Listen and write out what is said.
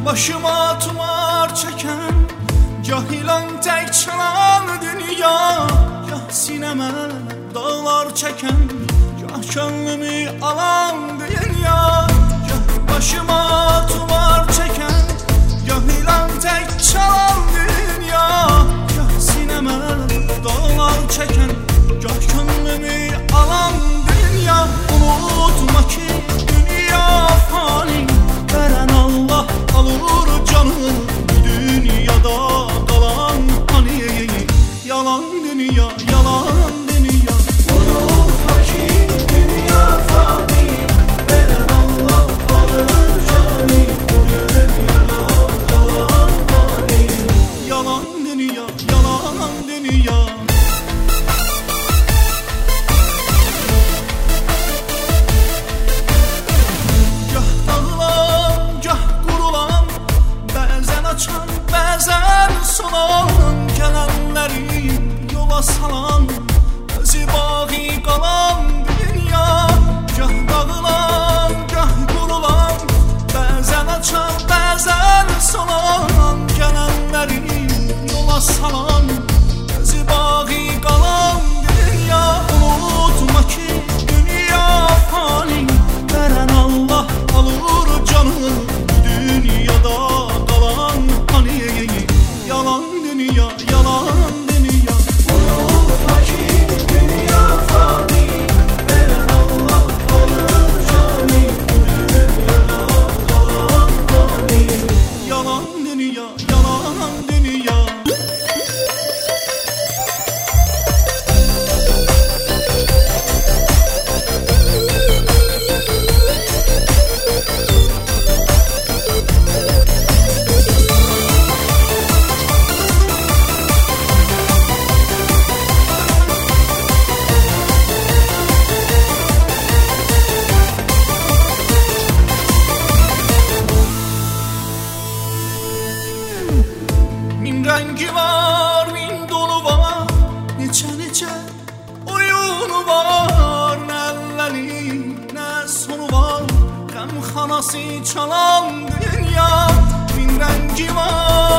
başıma tumar çeken, cahilan tek çalan dünya. Gah sineme dağlar çeken, gah gönlümü alan dünya. Gah başıma tumar çeken, cahilan tek çalan dünya. Gah sineme dağlar çeken, gah gönlümü alan dünya. Unutma ki dünya fani, veren Allah alır canını. Bu dünyada kalan hani yalan dünya, yalan dünya. Unutma ki dünya fani, veren Allah alır canını. Bu dünyada kalan hani yalan dünya, yalan dünya. Bəzən solan gələnləri yola salan, özü bağı qalan dünya. Gah dağılan, gah qurulan, bəzən açan, bəzən solan gələnləri yola salan, özü bağı qalan dünya. Unutma ki dünya fani, veren Allah alır canını. Bu dünyada yalan dünya, yalan dünya. Unutma ki dünya fani, veren Allah alır canını. Bu dünyada kalan hani Yalan dünya, yalan dünya. Min rengi var, min dolu var, neçə oyunu var. Nə əlləri, nə sonu var, qəmxanası çalan dünya. Min rengi var,